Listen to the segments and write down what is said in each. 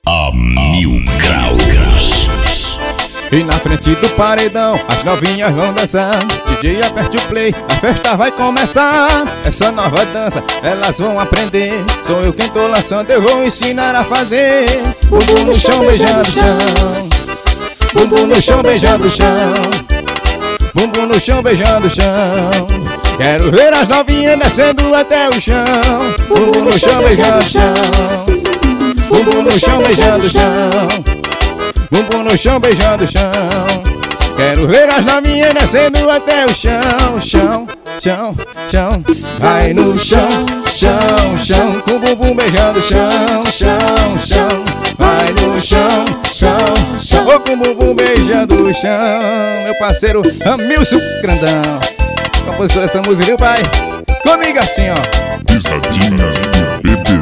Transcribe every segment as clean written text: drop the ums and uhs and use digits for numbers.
A 1000 graus. E na frente do paredão, as novinhas vão dançar. DJ aperte o play, a festa vai começar. Essa nova dança, elas vão aprender. Sou eu quem tô lançando, eu vou ensinar a fazer. Bumbum no chão, beijando o chão. Bumbum no chão, beijando o chão. Bumbum no chão, beijando o chão. Quero ver as novinhas descendo até o chão. Bumbum no chão, beijando o chão. Bumbum no chão, beijando o chão. Bumbum no chão, beijando o chão. Quero ver as novinhas descendo até o chão. Chão, chão, chão. Vai no chão, chão, chão. Com o bumbum beijando o chão. Chão, chão. Vai no chão, chão, chão. Vou com o bumbum beijando o chão. Meu parceiro Amilson Grandão, compositor dessa música, viu, pai? Comigo assim, ó. Pisadinha BBB.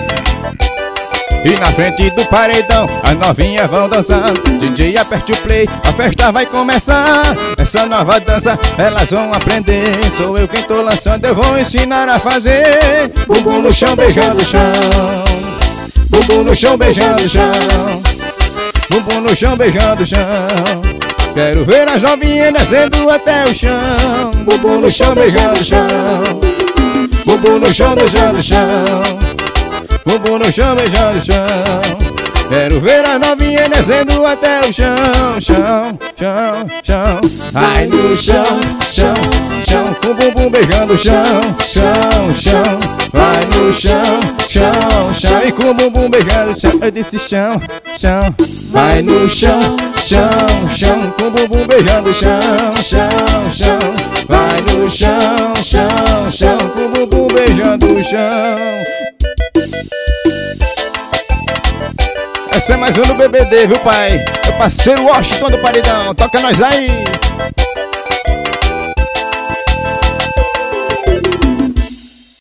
E na frente do paredão, as novinhas vão dançar. DJ aperte o play, a festa vai começar. Essa nova dança, elas vão aprender. Sou eu quem tô lançando, eu vou ensinar a fazer. Bumbum no chão, beijando o chão. Bumbum no chão, beijando o chão. Bumbum no chão, beijando o chão. Quero ver as novinhas descendo até o chão. Bumbum no chão, beijando o chão. Bumbum no chão, beijando o chão. Bumbum no chão, beijando o chão. Quero ver as novinhas descendo até o chão. Chão, chão, chão. Ai no chão, chão, chão. Com o bumbum beijando o chão. Chão, chão. Vai no chão, chão, chão. E com o bumbum beijando o chão. Eu disse chão, chão. Vai no chão, chão, chão. Com o bumbum beijando o chão. Chão, chão. Vai no chão, chão, chão. Com o bumbum beijando o chão. Essa é mais um do BBD, viu, pai? Meu parceiro Washington do Paredão, toca nós aí!